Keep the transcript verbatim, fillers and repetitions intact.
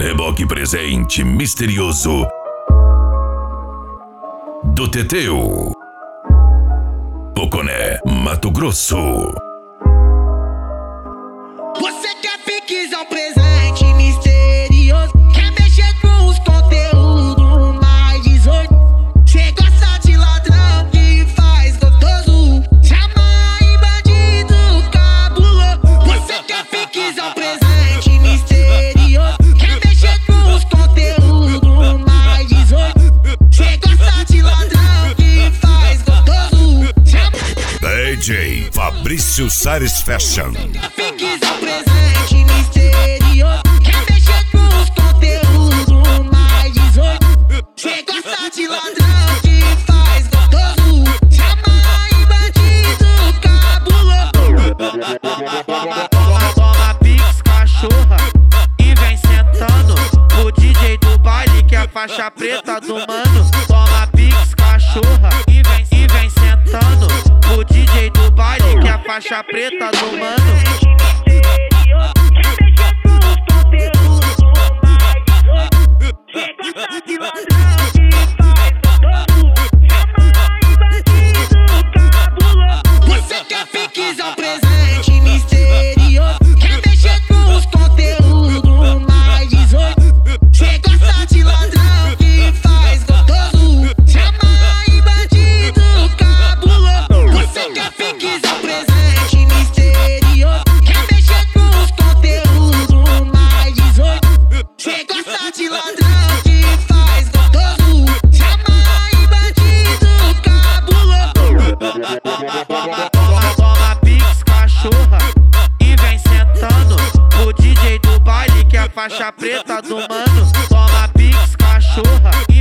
Reboque presente misterioso do Teteu, Poconé, Mato Grosso. Você quer piques, é um presente misterioso. Quer mexer com os conteúdos mais dezoito. Cê gosta de ladrão que faz gostoso. Chama em bandido cabuloso. Você quer piques, é um presente misterioso. Quer mexer com os conteúdos mais dezoito. Cê gosta de ladrão que faz gostoso. Chama D J Fabrício Sares Fashion. piques, é um presente misterioso. Quer mexer com os conteúdos mais dezoito. Cê gosta de ladrão que faz gostoso. Chama em bandido cabuloso. Toma pix, cachorra, e vem sentando. O D J do baile que é a faixa preta do mano. Toma pix, cachorra, e vem, e vem sentando. O D J do baile que é a faixa preta do mano. Você quer piques, é um presente misterioso. Quer mexer com os conteúdos mais dezoito. Cê gosta de ladrão que faz gostoso. Chama em bandido cabuloso. Você quer piques, é um presente misterioso. Quer mexer com os conteúdos mais dezoito. Cê gosta de ladrão que faz gostoso. Chama em bandido cabuloso. Toma pix, cachorra, e vem sentando. O D J do baile que é a faixa preta do mano. Toma pix, cachorra,